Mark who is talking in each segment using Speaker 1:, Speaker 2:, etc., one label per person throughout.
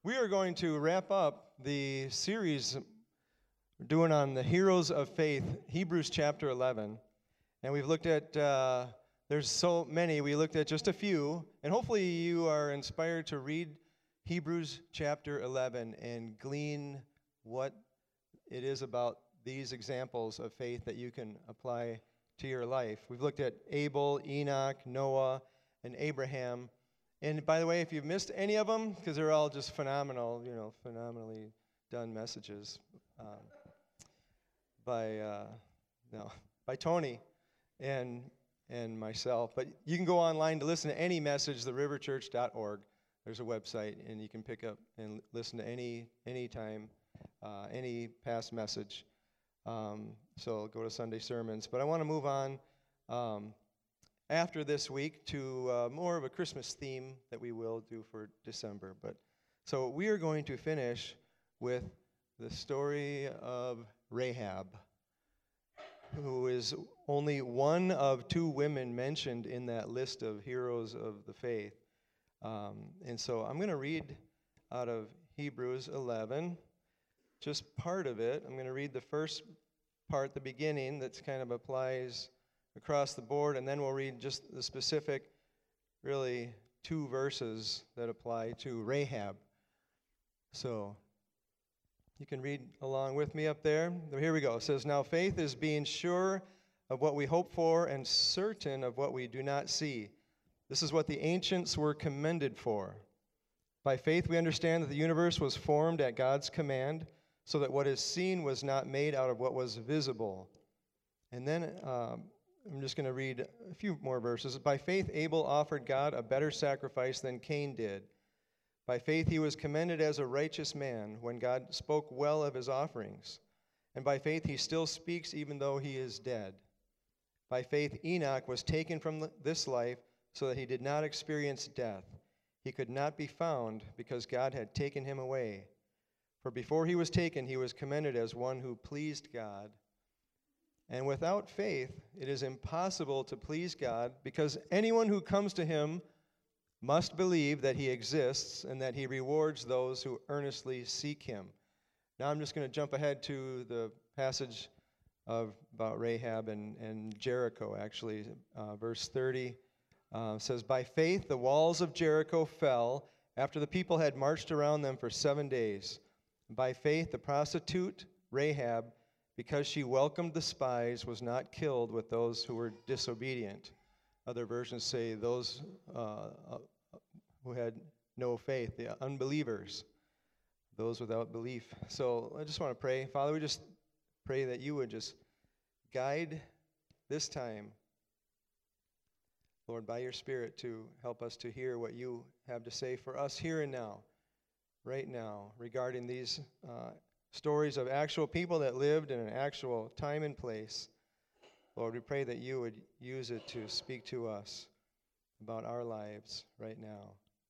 Speaker 1: We are going to wrap up the series we're doing on the heroes of faith, Hebrews chapter 11. And we've looked at, there's so many, we looked at just a few. And hopefully you are inspired to read Hebrews chapter 11 and glean what it is about these examples of faith that you can apply to your life. We've looked at Abel, Enoch, Noah, and Abraham. And by the way, if you've missed any of them, because they're all just phenomenal, phenomenally done messages by Tony and myself. But you can go online to listen to any message, theriverchurch.org. There's a website, and you can pick up and listen to any time, any past message. So go to Sunday sermons. But I want to move on after this week to more of a Christmas theme that we will do for December. So we are going to finish with the story of Rahab, who is only one of two women mentioned in that list of heroes of the faith. And so I'm going to read out of Hebrews 11, just part of it. I'm going to read the first part, the beginning, that kind of applies across the board, and then we'll read just the specific, really, two verses that apply to Rahab. So you can read along with me up there. Here we go. It says, "Now faith is being sure of what we hope for and certain of what we do not see. This is what the ancients were commended for. By faith we understand that the universe was formed at God's command, so that what is seen was not made out of what was visible." And then I'm just going to read a few more verses. "By faith Abel offered God a better sacrifice than Cain did. By faith he was commended as a righteous man when God spoke well of his offerings. And by faith he still speaks even though he is dead. By faith Enoch was taken from this life so that he did not experience death. He could not be found because God had taken him away. For before he was taken, he was commended as one who pleased God. And without faith, it is impossible to please God, because anyone who comes to him must believe that he exists and that he rewards those who earnestly seek him." Now I'm just going to jump ahead to the passage about Rahab and Jericho, actually. Verse 30 says, "By faith the walls of Jericho fell after the people had marched around them for 7 days. By faith the prostitute Rahab, because she welcomed the spies, was not killed with those who were disobedient." Other versions say those who had no faith, the unbelievers, those without belief. So I just want to pray. Father, we just pray that you would just guide this time, Lord, by your Spirit, to help us to hear what you have to say for us here and now, right now, regarding these stories of actual people that lived in an actual time and place. Lord, we pray that you would use it to speak to us about our lives right now.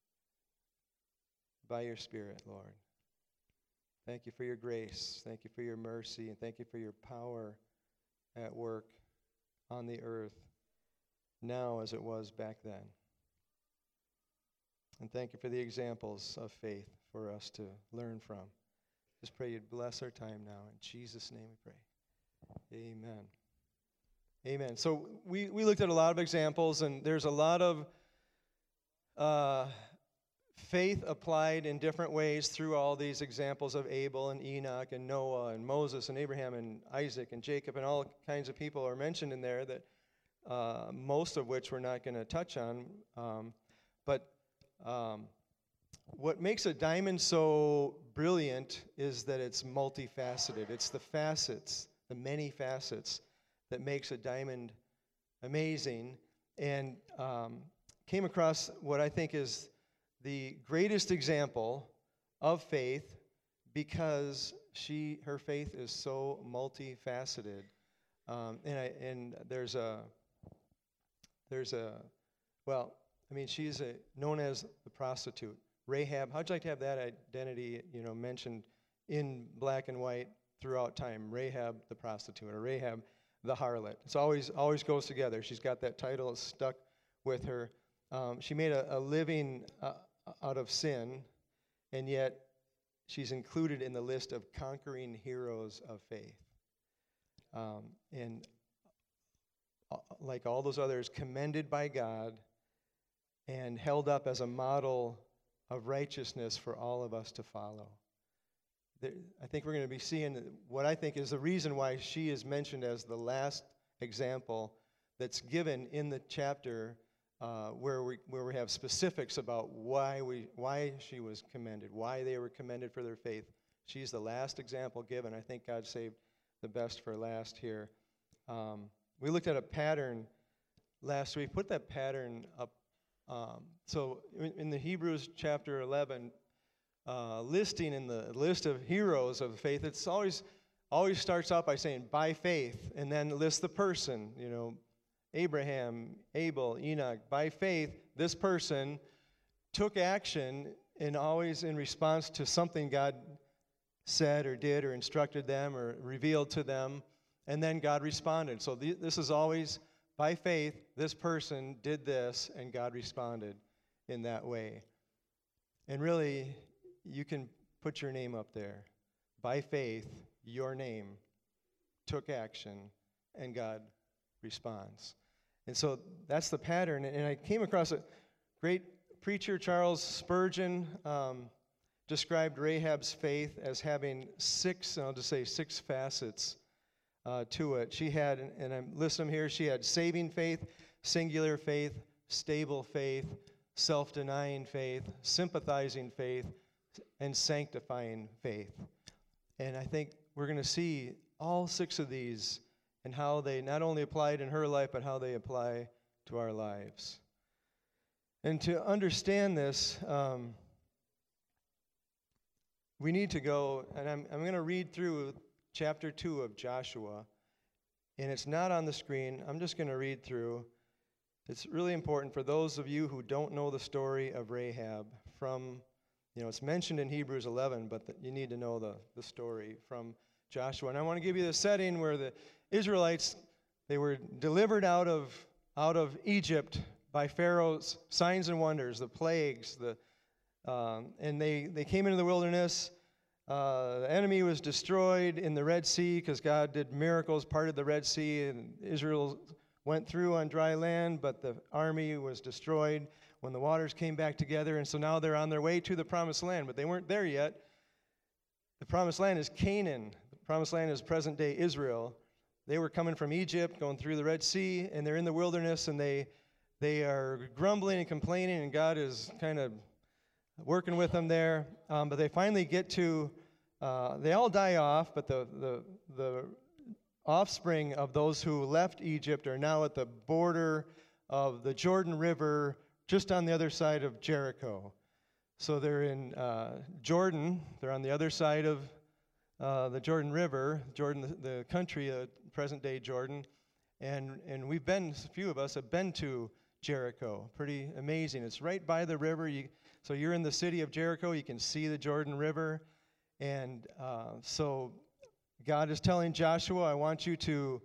Speaker 1: By your Spirit, Lord. Thank you for your grace. Thank you for your mercy. And thank you for your power at work on the earth now as it was back then. And thank you for the examples of faith for us to learn from. Just pray you'd bless our time now. In Jesus' name we pray. Amen. Amen. So we looked at a lot of examples, and there's a lot of faith applied in different ways through all these examples of Abel and Enoch and Noah and Moses and Abraham and Isaac and Jacob, and all kinds of people are mentioned in there that most of which we're not going to touch on. But what makes a diamond so brilliant is that it's multifaceted. It's the facets, the many facets, that makes a diamond amazing. And came across what I think is the greatest example of faith, because her faith is so multifaceted. She's known as the prostitute. Rahab, how'd you like to have that identity, mentioned in black and white throughout time? Rahab the prostitute, or Rahab the harlot. It's always goes together. She's got that title, it's stuck with her. She made a living out of sin, and yet she's included in the list of conquering heroes of faith. And like all those others, commended by God and held up as a model of righteousness for all of us to follow. I think we're going to be seeing what I think is the reason why she is mentioned as the last example that's given in the chapter where we have specifics about why she was commended, why they were commended for their faith. She's the last example given. I think God saved the best for last here. We looked at a pattern last week. Put that pattern up. So in the Hebrews chapter 11, listing in the list of heroes of faith, it's always starts out by saying by faith, and then lists the person. Abraham, Abel, Enoch. By faith, this person took action, and always in response to something God said or did or instructed them or revealed to them, and then God responded. So this is always by faith, this person did this, and God responded in that way. And really, you can put your name up there. By faith, your name took action, and God responds. And so that's the pattern. And I came across a great preacher, Charles Spurgeon, described Rahab's faith as having six facets to it. She had, and I'm listing them here, she had saving faith, singular faith, stable faith, self-denying faith, sympathizing faith, and sanctifying faith. And I think we're going to see all six of these and how they not only applied in her life, but how they apply to our lives. And to understand this, we need to go, and I'm going to read through chapter 2 of Joshua, and it's not on the screen. I'm just going to read through. It's really important for those of you who don't know the story of Rahab from, it's mentioned in Hebrews 11, but you need to know the story from Joshua. And I want to give you the setting where the Israelites, they were delivered out of Egypt by Pharaoh's signs and wonders, the plagues, and they came into the wilderness. The enemy was destroyed in the Red Sea because God did miracles, parted the Red Sea, and Israel went through on dry land, but the army was destroyed when the waters came back together, and so now they're on their way to the Promised Land, but they weren't there yet. The Promised Land is Canaan. The Promised Land is present-day Israel. They were coming from Egypt, going through the Red Sea, and they're in the wilderness, and they are grumbling and complaining, and God is kind of working with them there. But they finally get to, they all die off, but the offspring of those who left Egypt are now at the border of the Jordan River, just on the other side of Jericho. So they're in Jordan. They're on the other side of the Jordan River, the country, present-day Jordan. And a few of us have been to Jericho. Pretty amazing. It's right by the river. So you're in the city of Jericho. You can see the Jordan River. And so God is telling Joshua, I want you to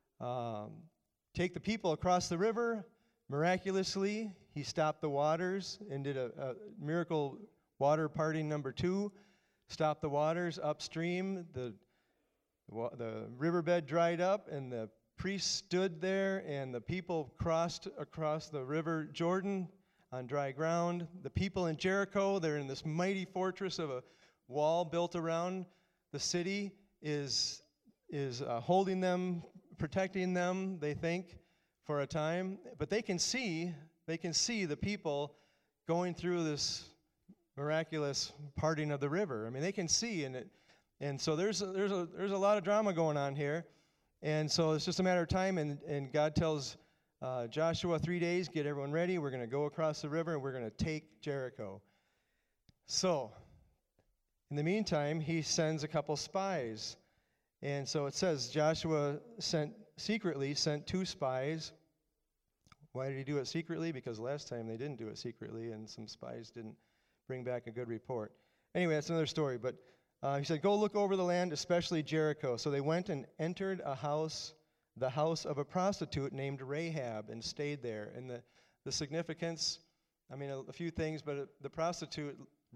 Speaker 1: take the people across the river. Miraculously, he stopped the waters and did a miracle water parting number 2. Stopped the waters upstream. The riverbed dried up, and the priests stood there, and the people crossed across the river Jordan on dry ground. The people in Jericho, they're in this mighty fortress of a wall built around the city, is holding them, protecting them, they think, for a time. But they can see the people going through this miraculous parting of the river. I mean, they can see, and so there's a lot of drama going on here. And so it's just a matter of time, and God tells Joshua 3 days, get everyone ready. We're going to go across the river, and we're going to take Jericho. So, in the meantime, he sends a couple spies. And so it says Joshua secretly sent 2 spies. Why did he do it secretly? Because last time they didn't do it secretly, and some spies didn't bring back a good report. Anyway, that's another story, but he said, go look over the land, especially Jericho. So they went and entered the house of a prostitute named Rahab, and stayed there. And the significance, a few things, but the prostitute,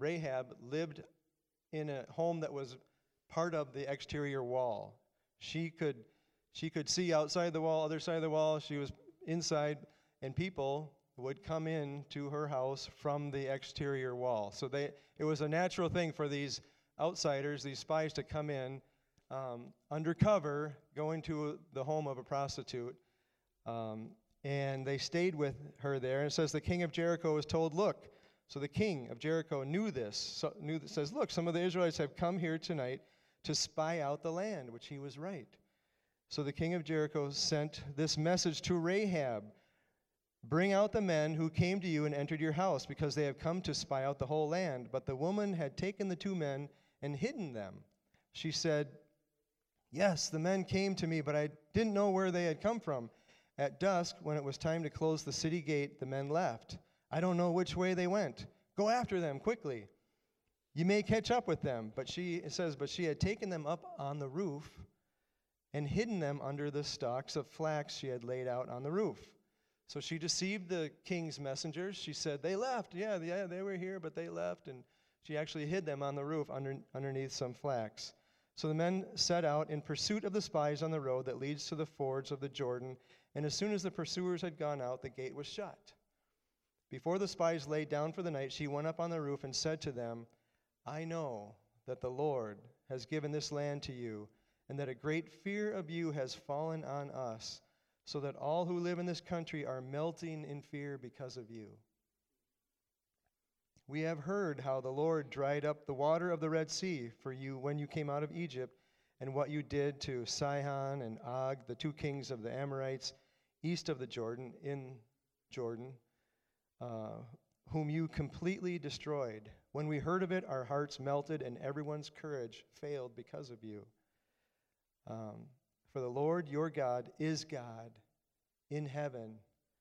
Speaker 1: Rahab lived in a home that was part of the exterior wall. She could see outside the wall, other side of the wall. She was inside, and people would come in to her house from the exterior wall. So it was a natural thing for these outsiders, these spies, to come in undercover, going to the home of a prostitute. And they stayed with her there. And it says the king of Jericho was told, look. So the king of Jericho knew this. Says, look, some of the Israelites have come here tonight to spy out the land, which he was right. So the king of Jericho sent this message to Rahab. Bring out the men who came to you and entered your house, because they have come to spy out the whole land. But the woman had taken the 2 men and hidden them. She said, yes, the men came to me, but I didn't know where they had come from. At dusk, when it was time to close the city gate, the men left. I don't know which way they went. Go after them quickly. You may catch up with them. But she had taken them up on the roof and hidden them under the stalks of flax she had laid out on the roof. So she deceived the king's messengers. She said, they left. Yeah, they were here, but they left. And she actually hid them on the roof underneath some flax. So the men set out in pursuit of the spies on the road that leads to the fords of the Jordan. And as soon as the pursuers had gone out, the gate was shut. Before the spies lay down for the night, she went up on the roof and said to them, I know that the Lord has given this land to you, and that a great fear of you has fallen on us, so that all who live in this country are melting in fear because of you. We have heard how the Lord dried up the water of the Red Sea for you when you came out of Egypt, and what you did to Sihon and Og, the 2 kings of the Amorites, east of the Jordan, in Jordan, whom you completely destroyed. When we heard of it, our hearts melted, and everyone's courage failed because of you. For the Lord your God is God in heaven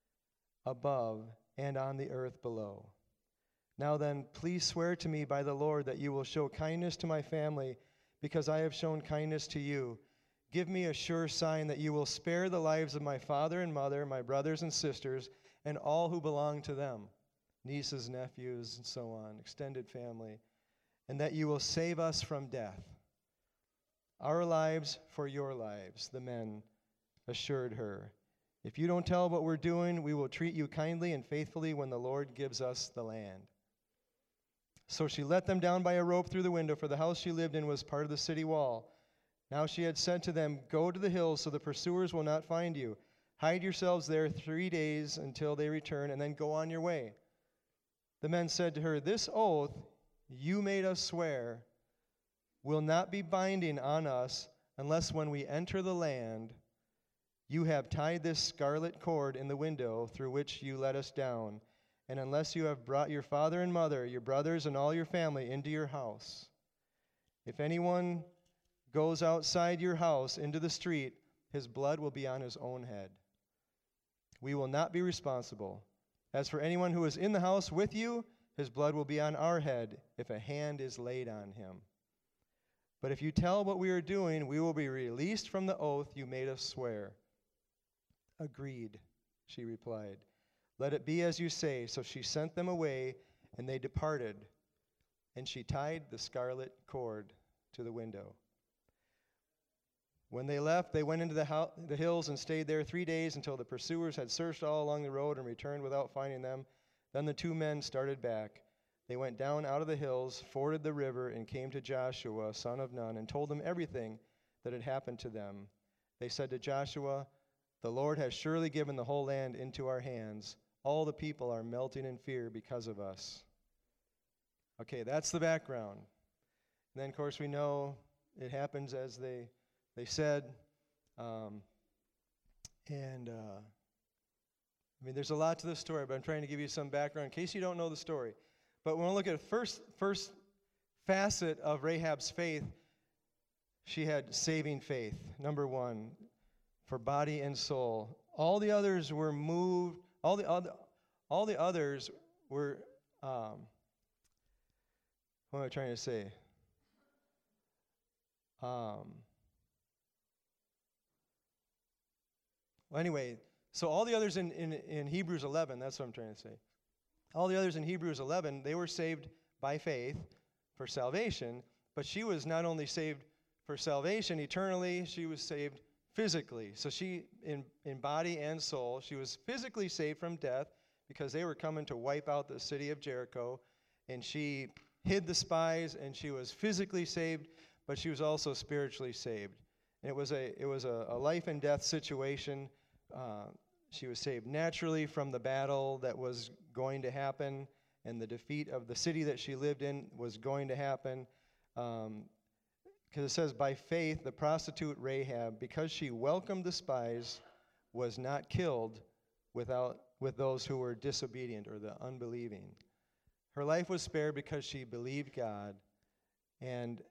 Speaker 1: above and on the earth below. Now then, please swear to me by the Lord that you will show kindness to my family, because I have shown kindness to you. Give me a sure sign that you will spare the lives of my father and mother, my brothers and sisters, and all who belong to them, nieces, nephews, and so on, extended family, and that you will save us from death. Our lives for your lives, the men assured her. If you don't tell what we're doing, we will treat you kindly and faithfully when the Lord gives us the land. So she let them down by a rope through the window, for the house she lived in was part of the city wall. Now she had said to them, go to the hills so the pursuers will not find you. Hide yourselves there 3 days until they return, and then go on your way. The men said to her, this oath you made us swear will not be binding on us unless when we enter the land you have tied this scarlet cord in the window through which you let us down, and unless you have brought your father and mother, your brothers, and all your family into your house. If anyone goes outside your house into the street, his blood will be on his own head. We will not be responsible. As for anyone who is in the house with you, his blood will be on our head if a hand is laid on him. But if you tell what we are doing, we will be released from the oath you made us swear. Agreed, she replied. Let it be as you say. So she sent them away, and they departed, and she tied the scarlet cord to the window. When they left, they went into the hills and stayed there 3 days until the pursuers had searched all along the road and returned without finding them. Then the 2 men started back. They went down out of the hills, forded the river, and came to Joshua, son of Nun, and told him everything that had happened to them. They said to Joshua, the Lord has surely given the whole land into our hands. All the people are melting in fear because of us. Okay, that's the background. And then, of course, we know it happens as they said. I mean, there's a lot to this story, but I'm trying to give you some background in case you don't know the story. But when we look at the first facet of Rahab's faith, she had saving faith, number 1, for body and soul. All the others were moved. All the others were. What am I trying to say? Well, anyway, so all the others in Hebrews 11, that's what I'm trying to say. All the others in Hebrews 11, they were saved by faith for salvation, but she was not only saved for salvation eternally, she was saved physically. So she, in body and soul, she was physically saved from death because they were coming to wipe out the city of Jericho, and she hid the spies, and she was physically saved, but she was also spiritually saved. And it was a life and death situation. She was saved naturally from the battle that was going to happen, and the defeat of the city that she lived in was going to happen. Because it says, by faith, the prostitute Rahab, because she welcomed the spies, was not killed with those who were disobedient or the unbelieving. Her life was spared because she believed God, and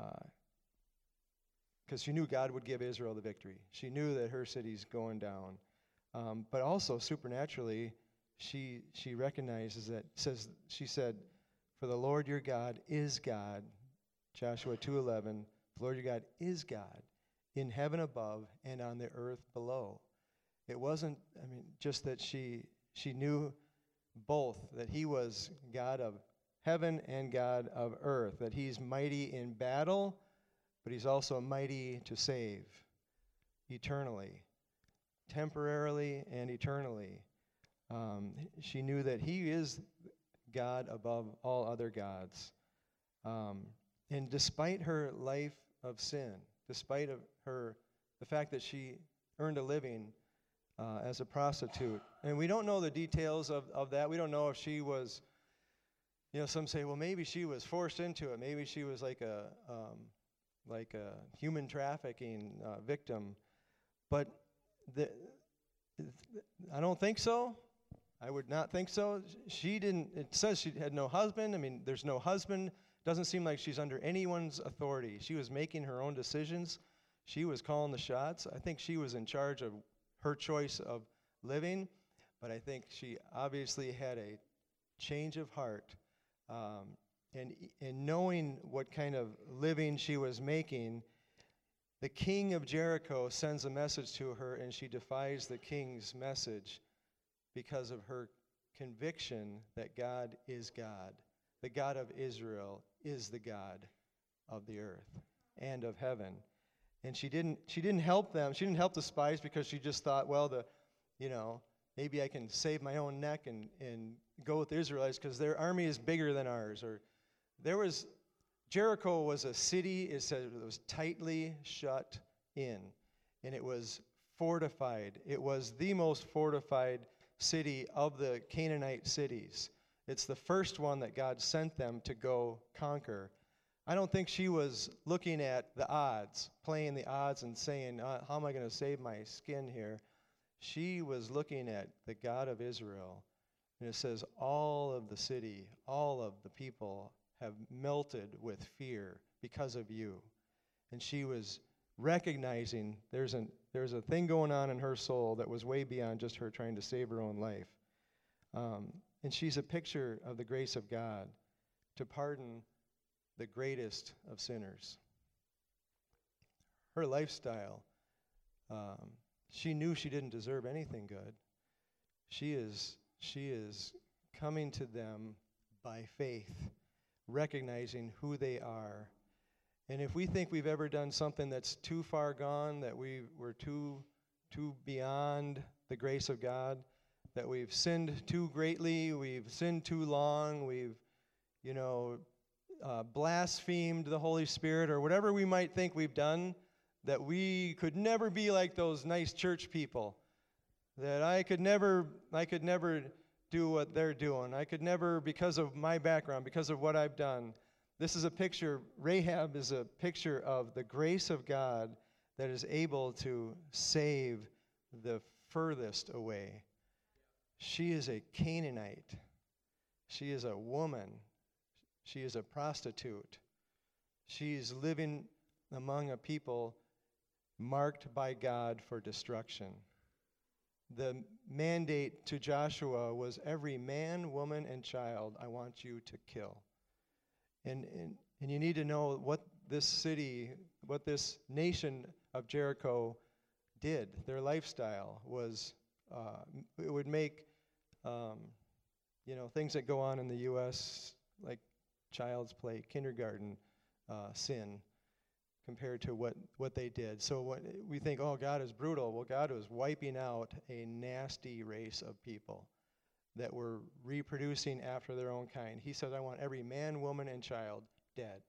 Speaker 1: because she knew God would give Israel the victory. She knew that her city's going down. But also, supernaturally, she recognizes that, she said, for the Lord your God is God, Joshua 2:11, the Lord your God is God, in heaven above and on the earth below. It wasn't, just that she knew both, that he was God of heaven and God of earth, that he's mighty in battle, but he's also mighty to save eternally, temporarily and eternally. She knew that he is God above all other gods. And despite her life of sin, despite of the fact that she earned a living as a prostitute, and we don't know the details of that. We don't know if she was, some say, well, maybe she was forced into it. Maybe she was like a human trafficking victim. But I don't think so. I would not think so. She didn't, it says she had no husband. There's no husband. Doesn't seem like she's under anyone's authority. She was making her own decisions. She was calling the shots. I think she was in charge of her choice of living, but I think she obviously had a change of heart. And knowing what kind of living she was making, the king of Jericho sends a message to her, and she defies the king's message because of her conviction that God is God. The God of Israel is the God of the earth and of heaven. And she didn't help them. She didn't help the spies because she just thought, well, maybe I can save my own neck and go with the Israelites because their army is bigger than ours. Or Jericho was a city, it said it was tightly shut in, and it was fortified. It was the most fortified city of the Canaanite cities. It's the first one that God sent them to go conquer. I don't think she was looking at the odds, playing the odds and saying, how am I going to save my skin here? She was looking at the God of Israel. And it says, all of the city, all of the people have melted with fear because of you. And she was recognizing there's a thing going on in her soul that was way beyond just her trying to save her own life. And she's a picture of the grace of God to pardon the greatest of sinners. Her lifestyle, she knew she didn't deserve anything good. She is coming to them by faith, recognizing who they are. And if we think we've ever done something that's too far gone, that we're too beyond the grace of God, that we've sinned too greatly, we've sinned too long, we've, blasphemed the Holy Spirit, or whatever we might think we've done, that we could never be like those nice church people, that I could never do what they're doing. I could never, because of my background, because of what I've done. This is a picture, Rahab is a picture of the grace of God that is able to save the furthest away. She is a Canaanite. She is a woman. She is a prostitute. She's living among a people marked by God for destruction. The mandate to Joshua was every man, woman, and child I want you to kill. And you need to know what this city, what this nation of Jericho did. Their lifestyle was, it would make, things that go on in the U.S., like child's play, kindergarten sin compared to what they did. So when we think, oh, God is brutal. Well, God was wiping out a nasty race of people that were reproducing after their own kind. He says, I want every man, woman, and child dead.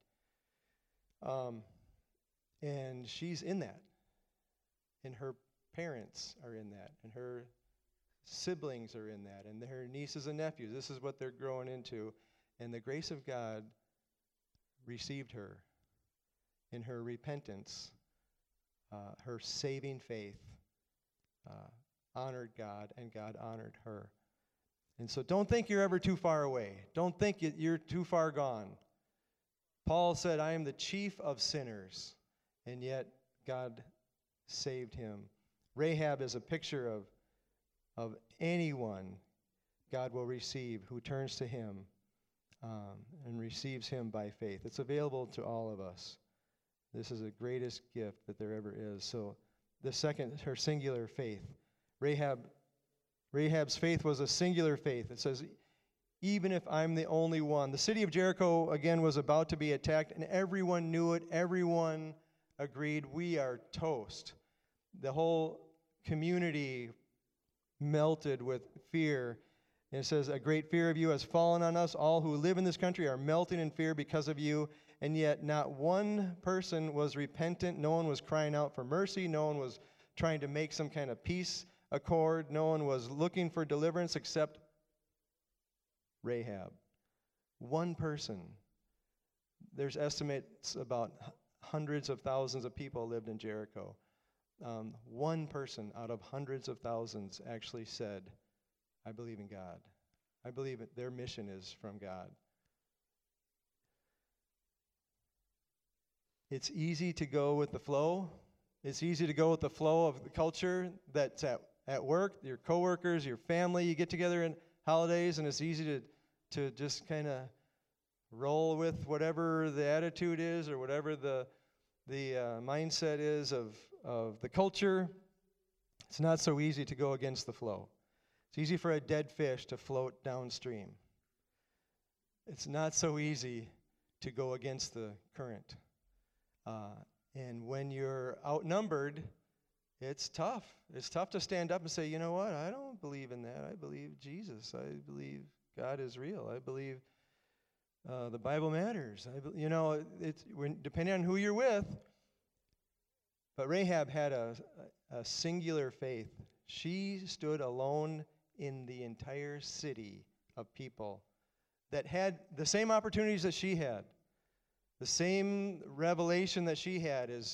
Speaker 1: And she's in that. And her parents are in that. And her siblings are in that. And her nieces and nephews. This is what they're growing into. And the grace of God received her in her repentance, her saving faith, honored God, and God honored her. And so don't think you're ever too far away. Don't think you're too far gone. Paul said, I am the chief of sinners, and yet God saved him. Rahab is a picture of anyone God will receive who turns to him and receives him by faith. It's available to all of us. This is the greatest gift that there ever is. So the second, her singular faith. Rahab's faith was a singular faith. It says, even if I'm the only one. The city of Jericho, again, was about to be attacked, and everyone knew it. Everyone agreed, we are toast. The whole community melted with fear. And it says, a great fear of you has fallen on us. All who live in this country are melting in fear because of you. And yet not one person was repentant. No one was crying out for mercy. No one was trying to make some kind of peace accord. No one was looking for deliverance except Rahab. One person. There's estimates about hundreds of thousands of people lived in Jericho. One person out of hundreds of thousands actually said, I believe in God. I believe their mission is from God. It's easy to go with the flow. It's easy to go with the flow of the culture that's at work, your coworkers, your family. You get together in holidays, and it's easy to just kind of roll with whatever the attitude is or whatever the mindset is of the culture. It's not so easy to go against the flow. It's easy for a dead fish to float downstream. It's not so easy to go against the current. And when you're outnumbered, it's tough. It's tough to stand up and say, you know what, I don't believe in that. I believe Jesus. I believe God is real. I believe the Bible matters. It's depending on who you're with. But Rahab had a singular faith. She stood alone in the entire city of people that had the same opportunities that she had. The same revelation that she had is,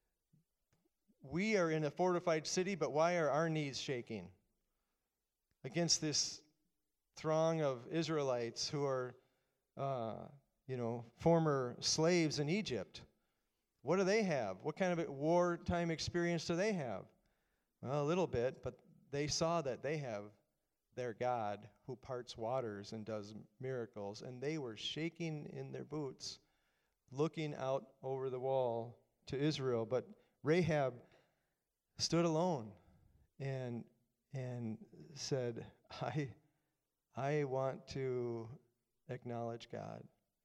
Speaker 1: we are in a fortified city, but why are our knees shaking against this throng of Israelites who are, former slaves in Egypt? What do they have? What kind of wartime experience do they have? Well, a little bit, but they saw that they have their God who parts waters and does miracles, and they were shaking in their boots, looking out over the wall to Israel. But Rahab stood alone and said, I want to acknowledge God.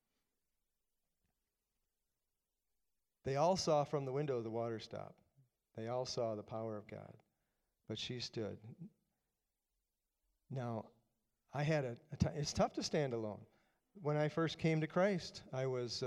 Speaker 1: They all saw from the window the water stop. They all saw the power of God. But she stood. Now, I had a time. It's tough to stand alone. When I first came to Christ, I was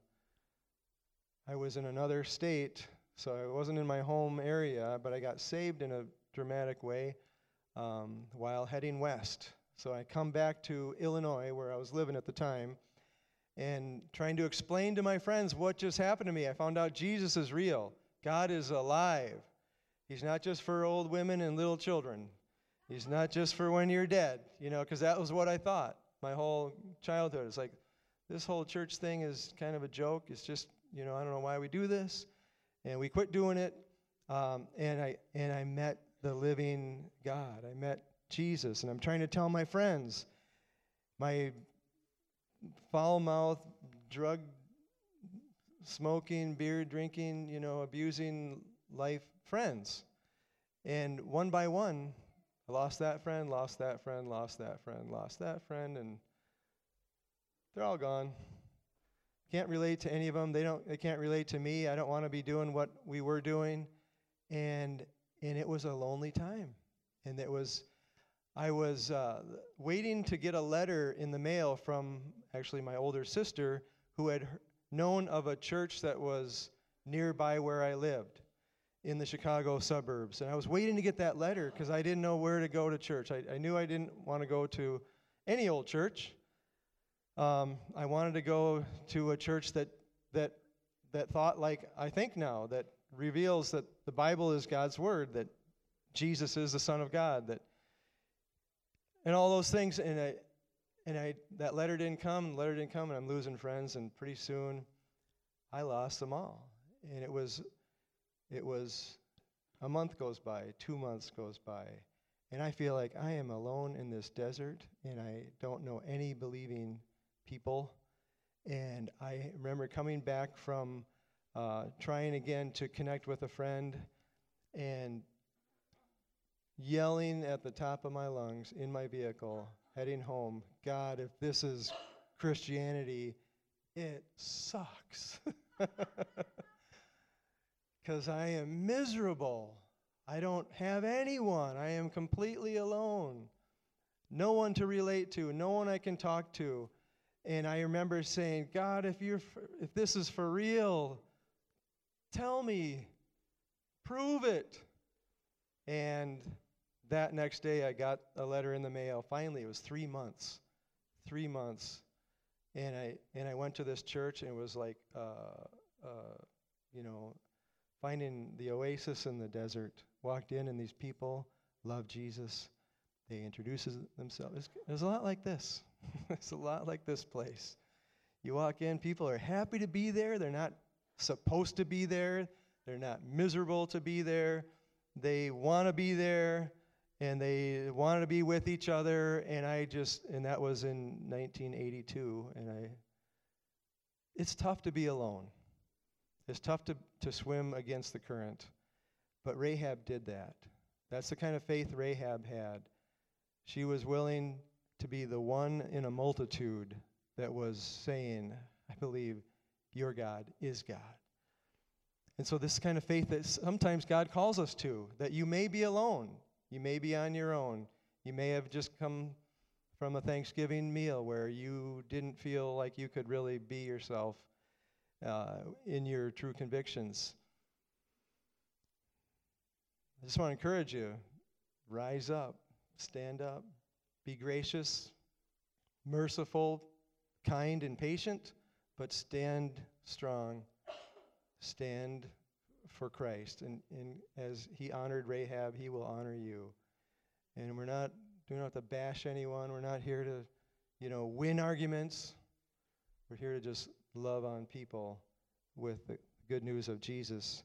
Speaker 1: in another state, so I wasn't in my home area, but I got saved in a dramatic way while heading west. So I come back to Illinois, where I was living at the time, and trying to explain to my friends what just happened to me. I found out Jesus is real. God is alive. He's not just for old women and little children. He's not just for when you're dead, because that was what I thought my whole childhood. It's like, this whole church thing is kind of a joke. It's just, I don't know why we do this. And we quit doing it. And I met the living God. I met Jesus. And I'm trying to tell my friends, my foul-mouthed, drug-smoking, beer-drinking, abusing life friends. And one by one, I lost that friend, lost that friend, lost that friend, lost that friend, and they're all gone. can't relate to any of them. They can't relate to me. I don't want to be doing what we were doing. And it was a lonely time. And I was waiting to get a letter in the mail from actually my older sister, who had known of a church that was nearby where I lived in the Chicago suburbs. And I was waiting to get that letter because I didn't know where to go to church. I knew I didn't want to go to any old church. I wanted to go to a church that thought like I think now, that reveals that the Bible is God's word, that Jesus is the Son of God, and all those things. And that letter didn't come, and I'm losing friends, and pretty soon I lost them all. And it was a month goes by, 2 months goes by, and I feel like I am alone in this desert, and I don't know any believing people. And I remember coming back from trying again to connect with a friend and yelling at the top of my lungs in my vehicle, heading home, God, if this is Christianity, it sucks. Because I am miserable. I don't have anyone. I am completely alone. No one to relate to, no one I can talk to. And I remember saying, God, if this is for real, tell me, prove it. And that next day I got a letter in the mail. Finally, it was 3 months. 3 months. And I went to this church, and it was like, finding the oasis in the desert. Walked in, and these people loved Jesus. They introduced themselves. It was a lot like this. It's a lot like this place. You walk in, people are happy to be there. They're not supposed to be there. They're not miserable to be there. They want to be there, and they want to be with each other. And that was in 1982. And it's tough to be alone. It's tough to swim against the current. But Rahab did that. That's the kind of faith Rahab had. She was willing to be the one in a multitude that was saying, I believe your God is God. And so this kind of faith that sometimes God calls us to, that you may be alone. You may be on your own. You may have just come from a Thanksgiving meal where you didn't feel like you could really be yourself in your true convictions. I just want to encourage you, rise up, stand up, be gracious, merciful, kind, and patient, but stand strong. Stand for Christ. And as he honored Rahab, he will honor you. And we don't have to bash anyone. We're not here to, win arguments. We're here to just love on people with the good news of Jesus.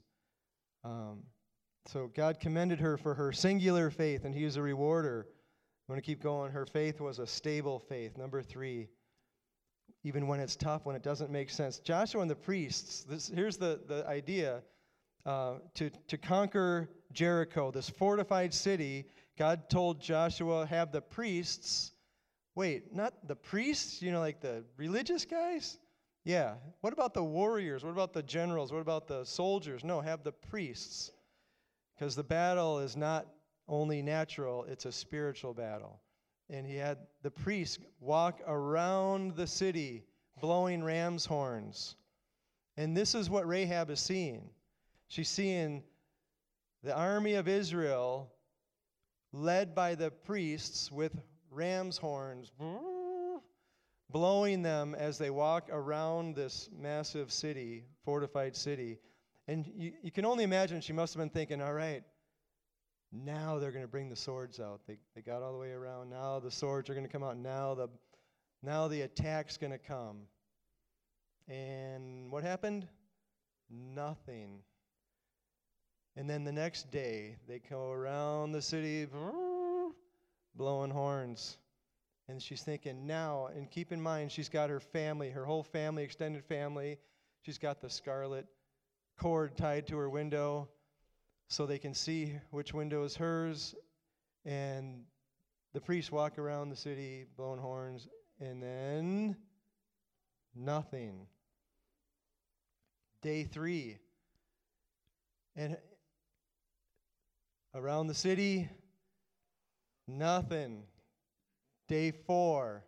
Speaker 1: So God commended her for her singular faith, and he is a rewarder. I'm going to keep going. Her faith was a stable faith. Number 3, even when it's tough, when it doesn't make sense. Joshua and the priests, here's the idea. To conquer Jericho, this fortified city, God told Joshua, have the priests, wait, not the priests, like the religious guys? Yeah. What about the warriors? What about the generals? What about the soldiers? No, have the priests. Because the battle is not only natural, it's a spiritual battle. And he had the priests walk around the city blowing ram's horns. And this is what Rahab is seeing. She's seeing the army of Israel led by the priests with ram's horns, blowing them as they walk around this massive city, fortified city. And you can only imagine she must have been thinking, all right, now they're going to bring the swords out. They got all the way around. Now the swords are going to come out. Now the attack's going to come. And what happened? Nothing. And then the next day, they go around the city blowing horns. And she's thinking now, and keep in mind, she's got her family, her whole family, extended family. She's got the scarlet cord tied to her window so they can see which window is hers. And the priests walk around the city blowing horns, and then nothing. Day 3. And around the city, nothing. Day 4.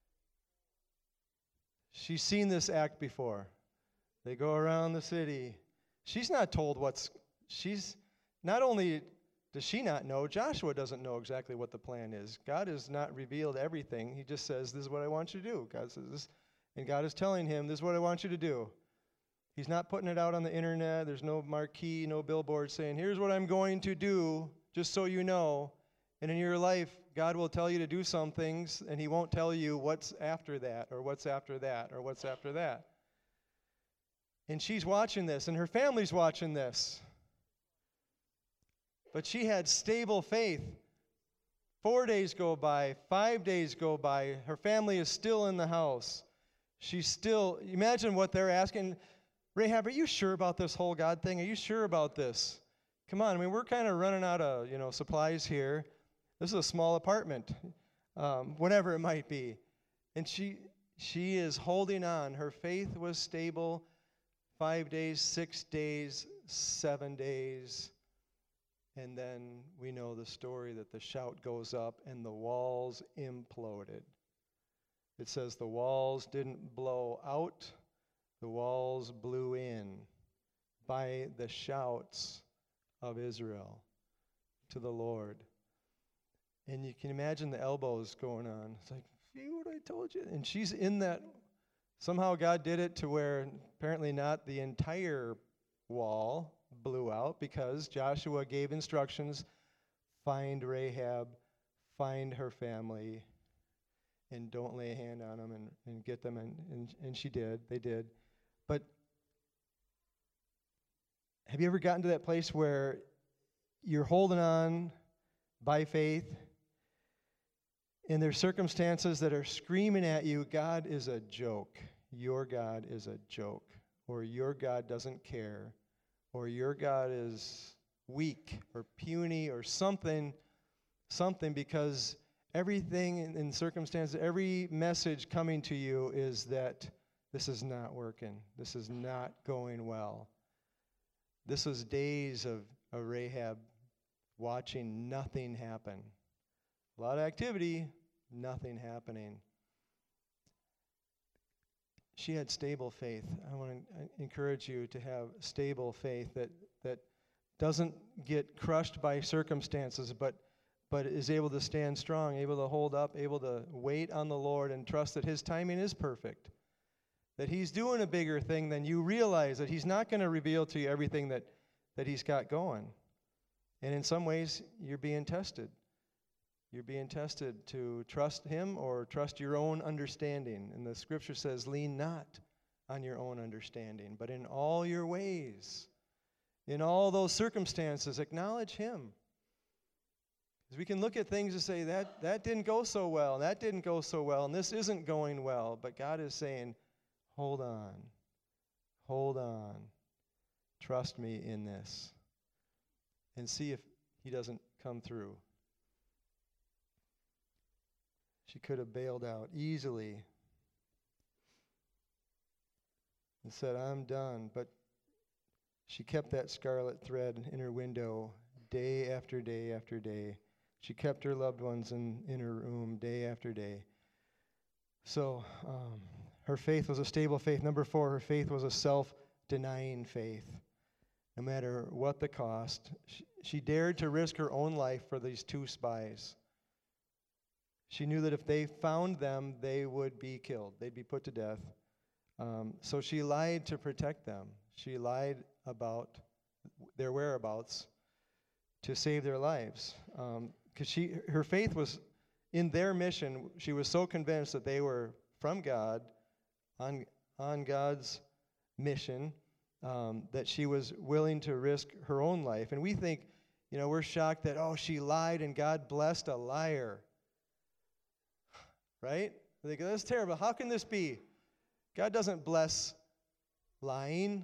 Speaker 1: She's seen this act before. They go around the city. She's not told not only does she not know, Joshua doesn't know exactly what the plan is. God has not revealed everything. He just says, this is what I want you to do. God says this, and God is telling him, this is what I want you to do. He's not putting it out on the internet. There's no marquee, no billboard saying, here's what I'm going to do, just so you know. And in your life, God will tell you to do some things, and he won't tell you what's after that, or what's after that, or what's after that. And she's watching this, and her family's watching this. But she had stable faith. 4 days go by, 5 days go by, her family is still in the house. She's still, imagine what they're asking. Rahab, are you sure about this whole God thing? Are you sure about this? Come on, I mean, we're kind of running out of, supplies here. This is a small apartment, whatever it might be. And she is holding on. Her faith was stable. 5 days, 6 days, 7 days. And then we know the story that the shout goes up and the walls imploded. It says the walls didn't blow out, the walls blew in by the shouts of Israel to the Lord. And you can imagine the elbows going on. It's like, see what I told you? And she's in that. Somehow God did it to where apparently not the entire wall blew out, because Joshua gave instructions, find Rahab, find her family, and don't lay a hand on them and get them. And she did. They did. But have you ever gotten to that place where you're holding on by faith, and there's circumstances that are screaming at you, God is a joke, your God is a joke, or your God doesn't care, or your God is weak or puny or something, because everything in circumstances, every message coming to you is that this is not working, this is not going well. This was days of Rahab watching nothing happen. A lot of activity, nothing happening. She had stable faith. I want to encourage you to have stable faith that doesn't get crushed by circumstances, but is able to stand strong, able to hold up, able to wait on the Lord and trust that his timing is perfect, that he's doing a bigger thing than you realize, that he's not going to reveal to you everything that he's got going. And in some ways, you're being tested. You're being tested to trust him or trust your own understanding. And the scripture says, lean not on your own understanding, but in all your ways, in all those circumstances, acknowledge him. Because we can look at things and say, that didn't go so well, and that didn't go so well, and this isn't going well. But God is saying, hold on, trust me in this, and see if he doesn't come through. She could have bailed out easily and said, I'm done. But she kept that scarlet thread in her window day after day after day. She kept her loved ones in her room day after day. So her faith was a stable faith. Number 4, her faith was a self-denying faith. No matter what the cost, she dared to risk her own life for these 2 spies. She knew that if they found them, they would be killed. They'd be put to death. So she lied to protect them. She lied about their whereabouts to save their lives. Because her faith was in their mission. She was so convinced that they were from God, on God's mission, that she was willing to risk her own life. And we think, we're shocked that, she lied and God blessed a liar. Right? We think, that's terrible. How can this be? God doesn't bless lying.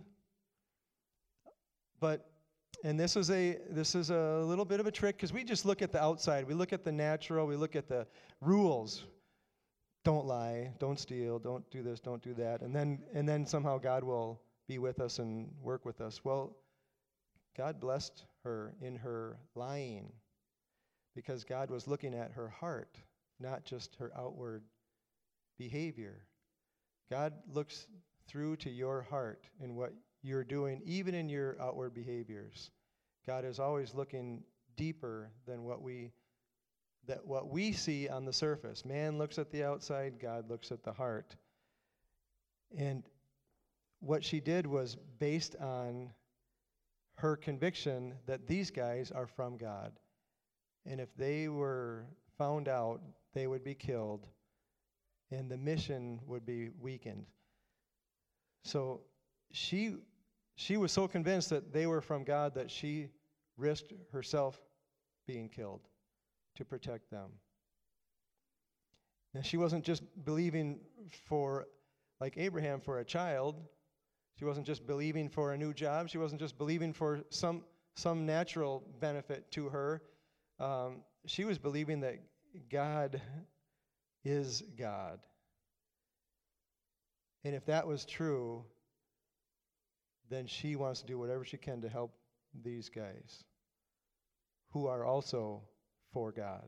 Speaker 1: And this is a little bit of a trick, because we just look at the outside. We look at the natural. We look at the rules. Don't lie. Don't steal. Don't do this. Don't do that. And then somehow God will be with us and work with us. Well, God blessed her in her lying because God was looking at her heart, not just her outward behavior. God looks through to your heart and what you're doing, even in your outward behaviors. God is always looking deeper than what we see on the surface. Man looks at the outside, God looks at the heart. And what she did was based on her conviction that these guys are from God. And if they were found out, they would be killed, and the mission would be weakened. So she was so convinced that they were from God that she risked herself being killed to protect them. Now, she wasn't just believing for, like Abraham, for a child. She wasn't just believing for a new job. She wasn't just believing for some natural benefit to her. She was believing that God is God. And if that was true, then she wants to do whatever she can to help these guys who are also for God.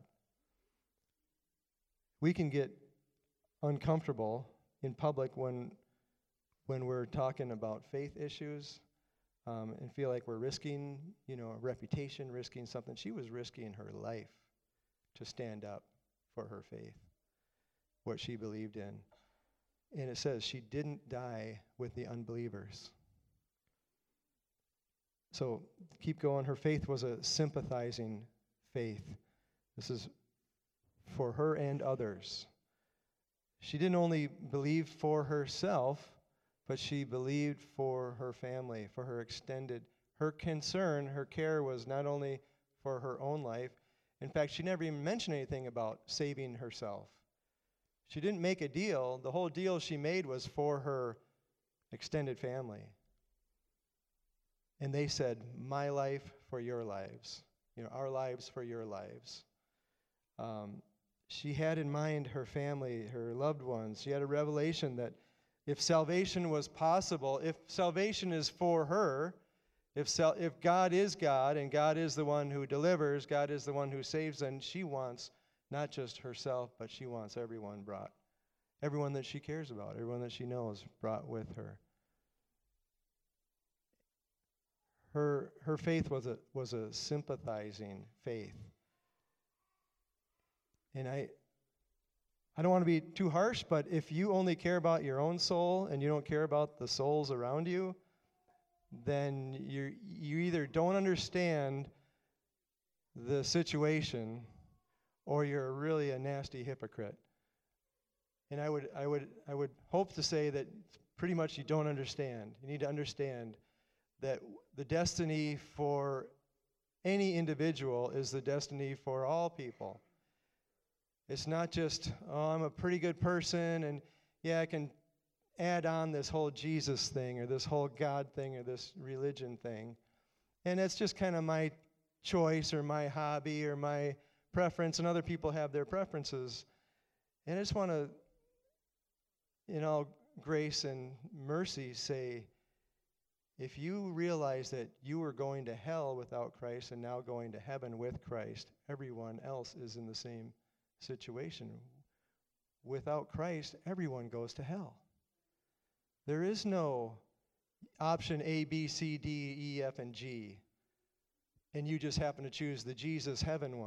Speaker 1: We can get uncomfortable in public when we're talking about faith issues and feel like we're risking, a reputation, risking something. She was risking her life to stand up for her faith, what she believed in. And it says she didn't die with the unbelievers. So keep going. Her faith was a sympathizing faith. This is for her and others. She didn't only believe for herself, but she believed for her family, for her extended. Her concern, her care was not only for her own life. In fact, she never even mentioned anything about saving herself. She didn't make a deal. The whole deal she made was for her extended family. And they said, my life for your lives. Our lives for your lives. She had in mind her family, her loved ones. She had a revelation that if salvation was possible, if salvation is for her, if God is God and God is the one who delivers, God is the one who saves, then she wants not just herself, but she wants everyone brought. Everyone that she cares about, everyone that she knows brought with her. Her faith was a sympathizing faith. And I don't want to be too harsh, but if you only care about your own soul and you don't care about the souls around you, then you either don't understand the situation or you're really a nasty hypocrite. And I would hope to say that pretty much you don't understand. You need to understand that the destiny for any individual is the destiny for all people. It's not just, I'm a pretty good person, and I can add on this whole Jesus thing or this whole God thing or this religion thing. And it's just kind of my choice or my hobby or my preference, and other people have their preferences. And I just want to, in all grace and mercy, say, if you realize that you were going to hell without Christ and now going to heaven with Christ, everyone else is in the same situation. Without Christ, everyone goes to hell. There is no option A, B, C, D, E, F, and G, and you just happen to choose the Jesus heaven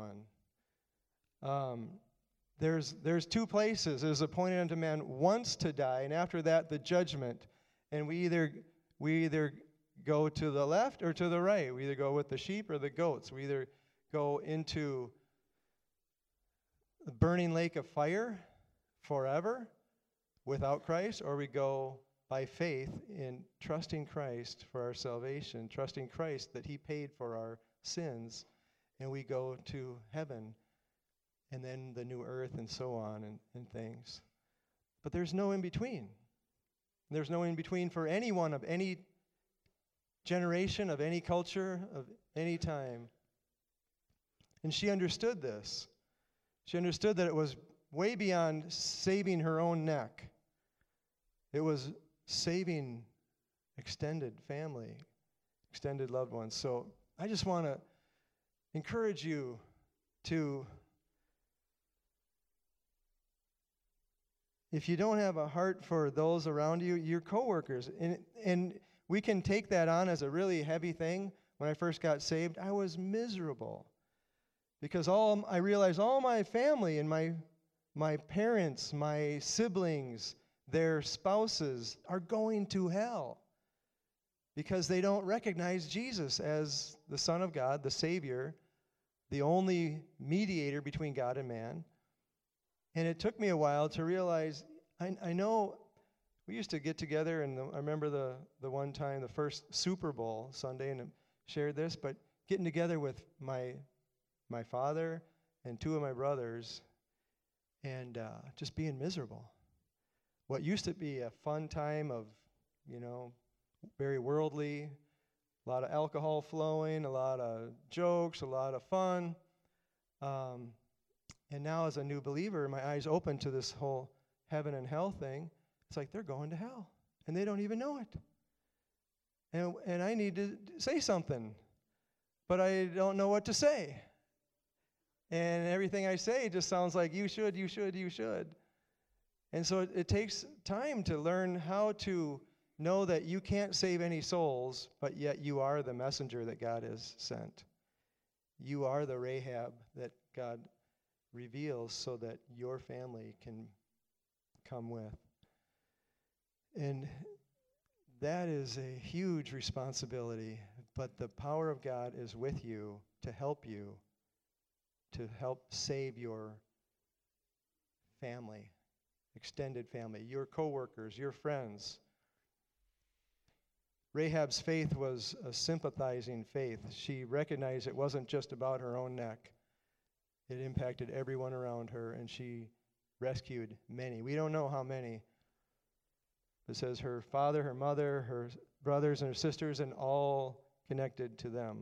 Speaker 1: one. There's two places. There's appointed unto man once to die, and after that the judgment. And we either go to the left or to the right. We either go with the sheep or the goats. We either go into the burning lake of fire forever without Christ, or we go by faith in trusting Christ for our salvation, trusting Christ that he paid for our sins, and we go to heaven and then the new earth and so on and things. But there's no in between. There's no in between for anyone of any generation, of any culture, of any time. And she understood this. She understood that it was way beyond saving her own neck. It was saving extended family, extended loved ones. So I just want to encourage you to, if you don't have a heart for those around you, your coworkers, and we can take that on as a really heavy thing. When I first got saved, I was miserable because I realized all my family and my parents, my siblings, their spouses are going to hell because they don't recognize Jesus as the Son of God, the Savior, the only mediator between God and man. And it took me a while to realize, I know we used to get together, and I remember the one time, the first Super Bowl Sunday, and shared this, but getting together with my father and two of my brothers and just being miserable. What used to be a fun time of, very worldly, a lot of alcohol flowing, a lot of jokes, a lot of fun. And now as a new believer, my eyes open to this whole heaven and hell thing. It's like they're going to hell, and they don't even know it. And I need to say something, but I don't know what to say. And everything I say just sounds like you should. And so it takes time to learn how to know that you can't save any souls, but yet you are the messenger that God has sent. You are the Rahab that God reveals so that your family can come with. And that is a huge responsibility, but the power of God is with you to help save your family, extended family, your coworkers, your friends. Rahab's faith was a sympathizing faith. She recognized it wasn't just about her own neck. It impacted everyone around her, and she rescued many. We don't know how many. It says her father, her mother, her brothers, and her sisters, and all connected to them.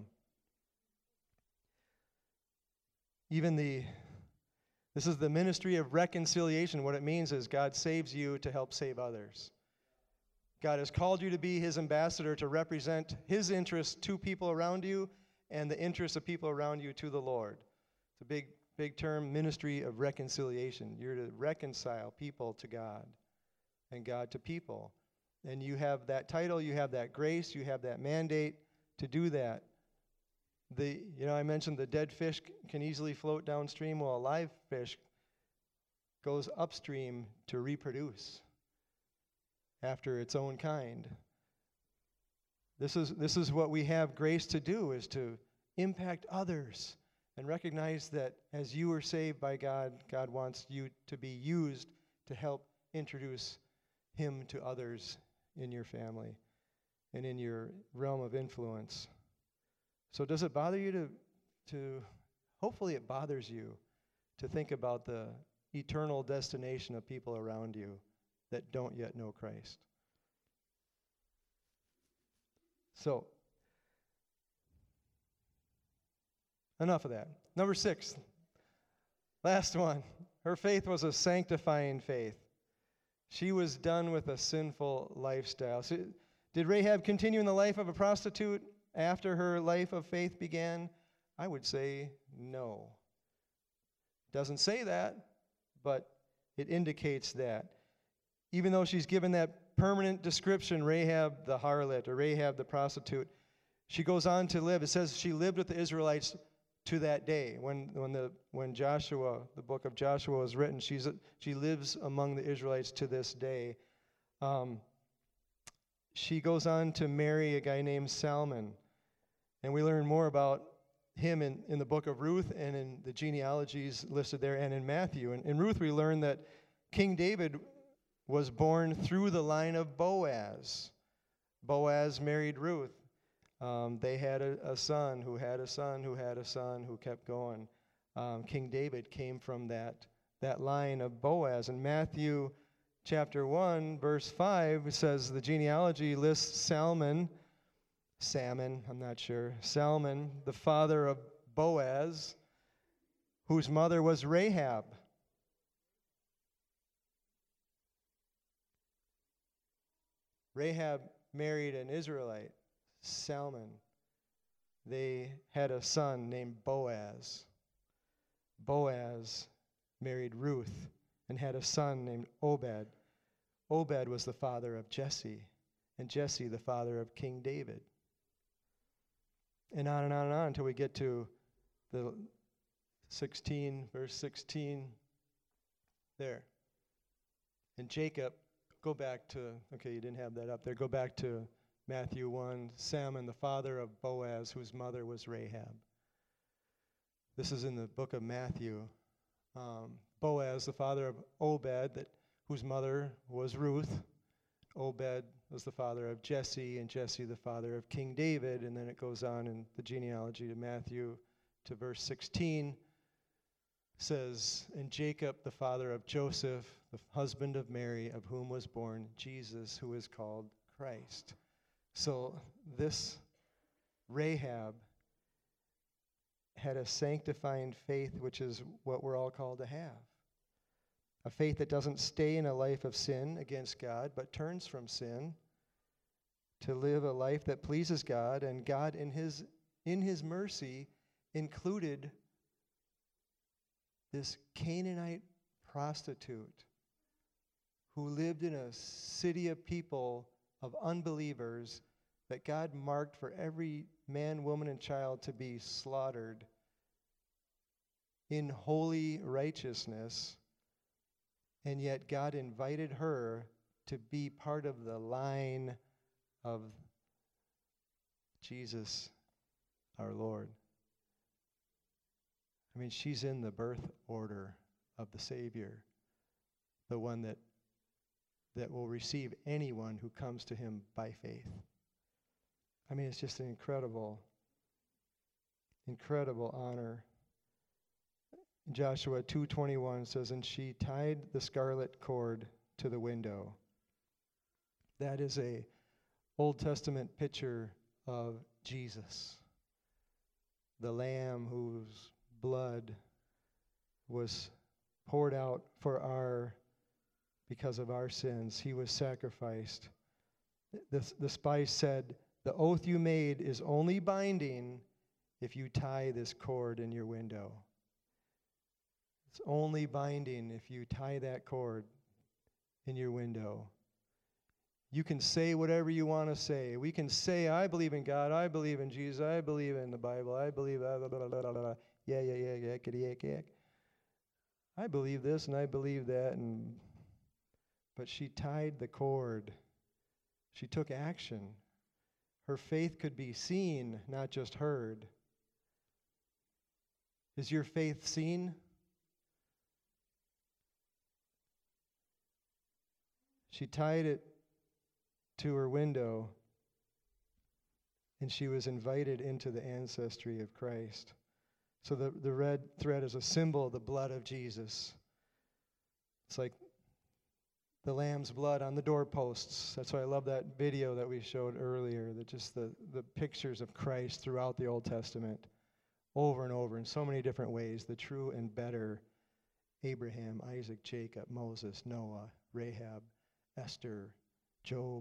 Speaker 1: This is the ministry of reconciliation. What it means is God saves you to help save others. God has called you to be his ambassador to represent his interests to people around you and the interests of people around you to the Lord. It's a big term, ministry of reconciliation. You're to reconcile people to God and God to people. And you have that title, you have that grace, you have that mandate to do that. I mentioned the dead fish can easily float downstream, while a live fish goes upstream to reproduce after its own kind. This is what we have grace to do, is to impact others and recognize that as you are saved by God, God wants you to be used to help introduce him to others in your family and in your realm of influence. So does it bother you to hopefully it bothers you to think about the eternal destination of people around you that don't yet know Christ. So, enough of that. Number 6, last one. Her faith was a sanctifying faith. She was done with a sinful lifestyle. So, did Rahab continue in the life of a prostitute after her life of faith began? I would say no. Doesn't say that, but it indicates that. Even though she's given that permanent description, Rahab the harlot, or Rahab the prostitute, she goes on to live. It says she lived with the Israelites to that day. When Joshua, the book of Joshua was written, she lives among the Israelites to this day. She goes on to marry a guy named Salmon. And we learn more about him in the book of Ruth and in the genealogies listed there and in Matthew. And in Ruth we learn that King David was born through the line of Boaz. Boaz married Ruth. They had a son who had a son who had a son who kept going. King David came from that line of Boaz. In Matthew chapter 1, verse 5, it says the genealogy lists Salmon, I'm not sure, Salmon, the father of Boaz, whose mother was Rahab. Rahab married an Israelite, Salmon. They had a son named Boaz. Boaz married Ruth and had a son named Obed. Obed was the father of Jesse, and Jesse the father of King David. And on and on and on until we get to the 16, verse 16 there. And Jacob, go back to, okay, you didn't have that up there. Go back to Matthew 1, Salmon, the father of Boaz, whose mother was Rahab. This is in the book of Matthew. Boaz, the father of Obed, whose mother was Ruth. Obed was the father of Jesse, and Jesse the father of King David. And then it goes on in the genealogy to Matthew to verse 16. Says, and Jacob the father of Joseph, the husband of Mary, of whom was born Jesus, who is called Christ. So this Rahab had a sanctifying faith, which is what we're all called to have. A faith that doesn't stay in a life of sin against God, but turns from sin to live a life that pleases God, and God in his mercy included this Canaanite prostitute who lived in a city of people of unbelievers that God marked for every man, woman, and child to be slaughtered in holy righteousness. And yet God invited her to be part of the line of Jesus, our Lord. I mean, she's in the birth order of the Savior, the one that will receive anyone who comes to him by faith. I mean, it's just an incredible, incredible honor. Joshua 2:21 says, and she tied the scarlet cord to the window. That is a Old Testament picture of Jesus, the Lamb whose blood was poured out because of our sins. He was sacrificed. The spies said, the oath you made is only binding if you tie this cord in your window. It's only binding if you tie that cord in your window. You can say whatever you want to say. We can say, I believe in God, I believe in Jesus, I believe in the Bible, I believe, blah, blah, blah, blah, blah, blah. Yeah, yak. I believe this and I believe that, but she tied the cord. She took action. Her faith could be seen, not just heard. Is your faith seen? She tied it to her window, and she was invited into the ancestry of Christ. So the red thread is a symbol of the blood of Jesus. It's like the lamb's blood on the doorposts. That's why I love that video that we showed earlier, that just the pictures of Christ throughout the Old Testament, over and over in so many different ways, the true and better Abraham, Isaac, Jacob, Moses, Noah, Rahab, Esther, Job.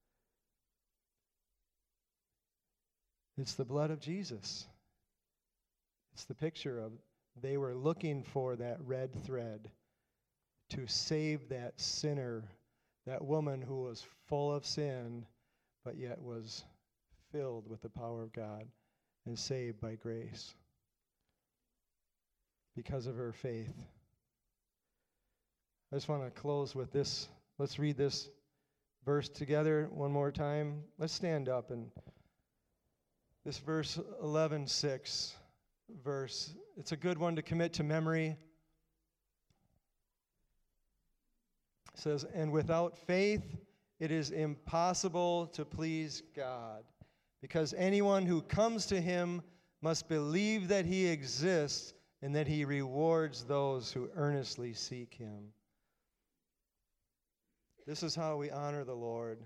Speaker 1: It's the blood of Jesus. It's the picture of they were looking for that red thread to save that sinner, that woman who was full of sin, but yet was filled with the power of God and saved by grace because of her faith. I just want to close with this. Let's read this verse together one more time. Let's stand up, and this verse 11:6 verse, it's a good one to commit to memory. It says, and without faith it is impossible to please God, because anyone who comes to him must believe that he exists and that he rewards those who earnestly seek him. This is how we honor the Lord.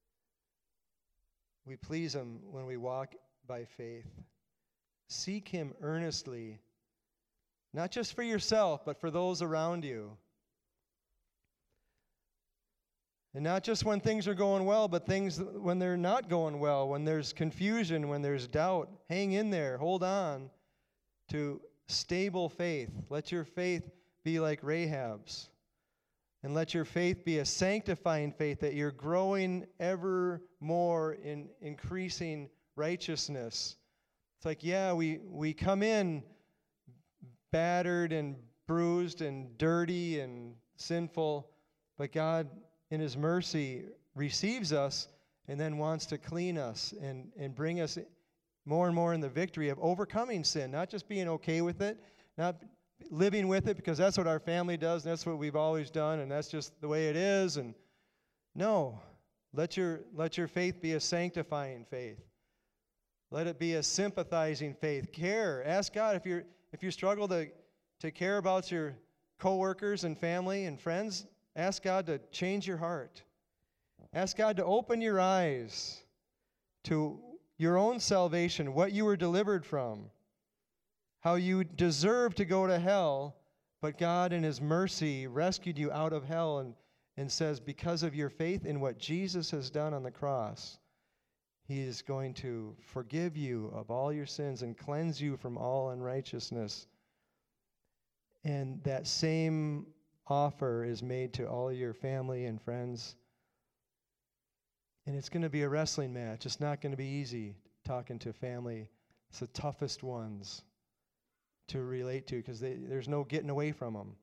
Speaker 1: We please him when we walk by faith. Seek him earnestly, not just for yourself, but for those around you. And not just when things are going well, but things when they're not going well, when there's confusion, when there's doubt. Hang in there. Hold on to stable faith. Let your faith be like Rahab's. And let your faith be a sanctifying faith, that you're growing ever more in increasing righteousness. It's like, yeah, we come in battered and bruised and dirty and sinful, but God, in His mercy, receives us and then wants to clean us and bring us more and more in the victory of overcoming sin, not just being okay with it, not living with it because that's what our family does and that's what we've always done and that's just the way it is. And no, let your faith be a sanctifying faith. Let it be a sympathizing faith. Care. Ask God if you struggle to care about your coworkers and family and friends. Ask God to change your heart. Ask God to open your eyes to your own salvation, what you were delivered from, how you deserve to go to hell, but God in His mercy rescued you out of hell and says, because of your faith in what Jesus has done on the cross, He is going to forgive you of all your sins and cleanse you from all unrighteousness. And that same offer is made to all your family and friends. And it's going to be a wrestling match. It's not going to be easy talking to family. It's the toughest ones to relate to because there's no getting away from them.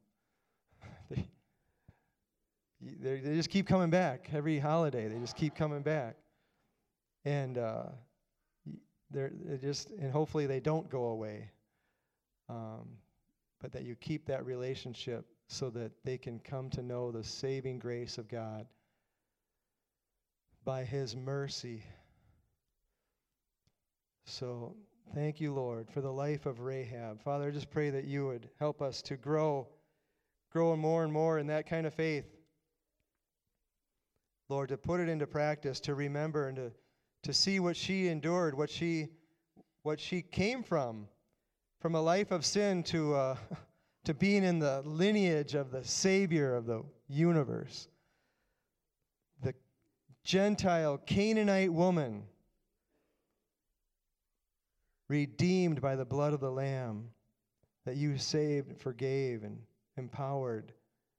Speaker 1: They just keep coming back every holiday. They just keep coming back. And they're just, and hopefully they don't go away. But that you keep that relationship so that they can come to know the saving grace of God by His mercy. So thank you, Lord, for the life of Rahab. Father, I just pray that you would help us to grow more and more in that kind of faith. Lord, to put it into practice, to remember and to see what she endured, what she came from a life of sin to being in the lineage of the Savior of the universe. The Gentile Canaanite woman, redeemed by the blood of the Lamb, that you saved, forgave, and empowered,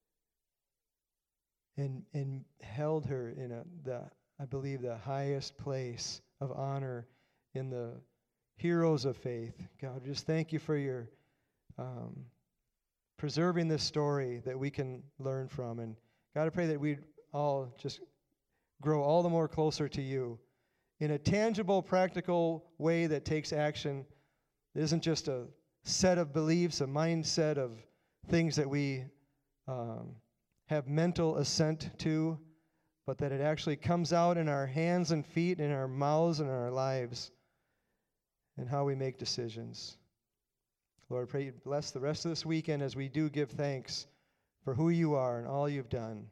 Speaker 1: and held her in I believe, the highest place of honor in the heroes of faith. God, just thank you for your preserving this story that we can learn from. And God, I pray that we'd all just grow all the more closer to you in a tangible, practical way that takes action. It isn't just a set of beliefs, a mindset of things that we have mental assent to, but that it actually comes out in our hands and feet, in our mouths and in our lives, and how we make decisions. Lord, I pray you bless the rest of this weekend as we do give thanks for who you are and all you've done.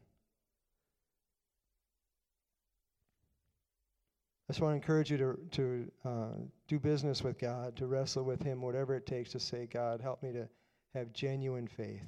Speaker 1: I just want to encourage you to do business with God, to wrestle with Him, whatever it takes to say, God, help me to have genuine faith.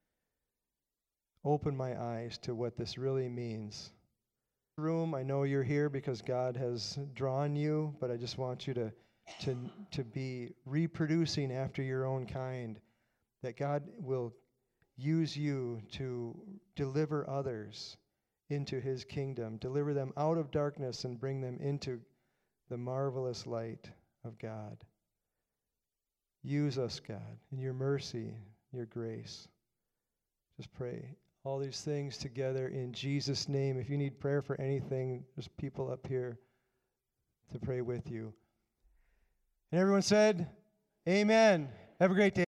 Speaker 1: Open my eyes to what this really means. Room, I know you're here because God has drawn you, but I just want you to be reproducing after your own kind, that God will use you to deliver others into His kingdom, deliver them out of darkness and bring them into the marvelous light of God. Use us, God, in your mercy, your grace. Just pray all these things together in Jesus' name. If you need prayer for anything, there's people up here to pray with you. And everyone said, amen. Have a great day.